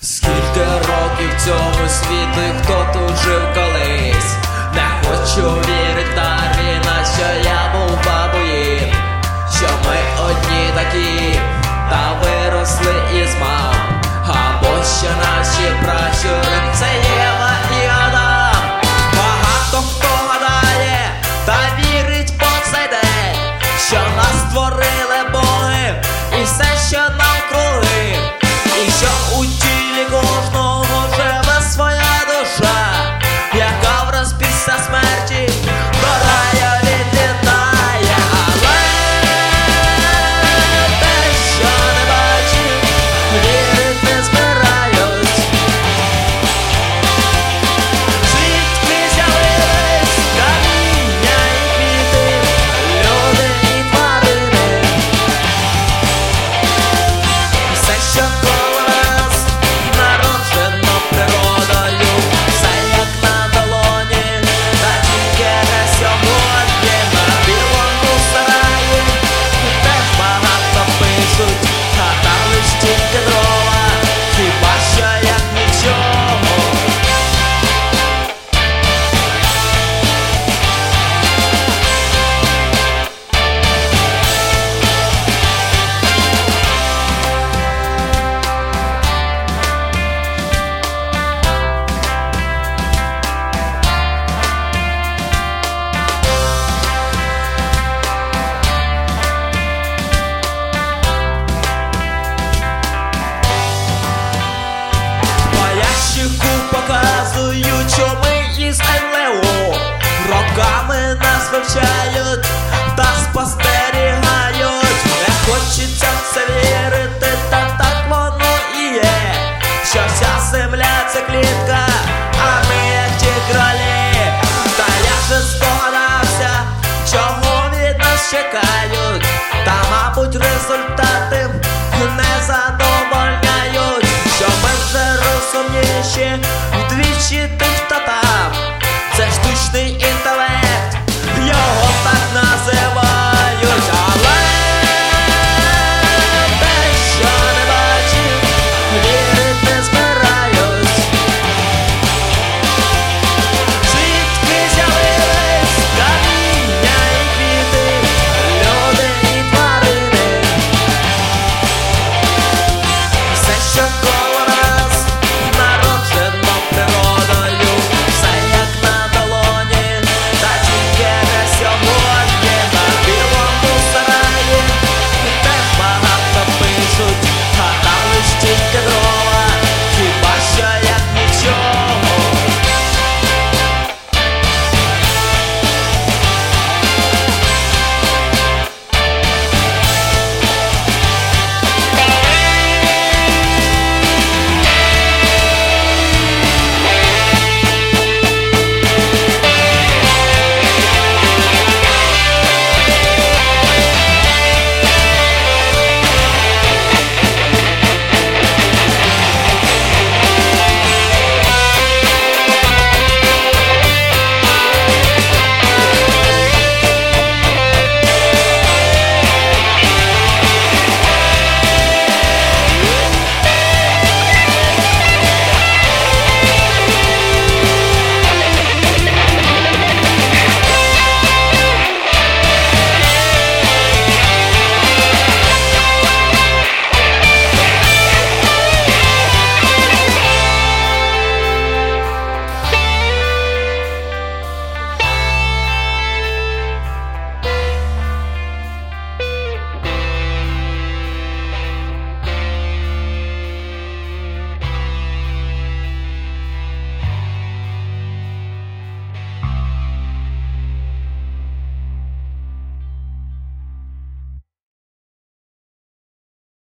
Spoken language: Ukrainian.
Скільки років цьому світу і хто тут жив колись? Не хочу вірити та війна, що я був бабуїн, що ми одні такі, та виросли із мам. Або ще наші пращури — це Єва і Адам. Багато хто гадає та вірить по цей день, що нас створили боги і все, що навкруги, і що у тілі кожного живе своя душа, яка враз після смерті до раю відлітає. Але те, що не бачив, вірить не збирають. Звідки з'явились каміння і квіти, люди і тварини? Все, що коло нас народжено природою, все як на долоні, та тільки не сьогодні. На білому сараї теж багато пишуть, а там лиш тільки дрова, хіба що як нічого. По ящику показують, що ми із НЛО. Роками нас вивчають та спостерігають. Не хочеться в це вірити, та так воно і є, що вся земля — це клітка, а ми як ті кролі. Та я вже здогадався, чого від нас чекають, та мабуть результат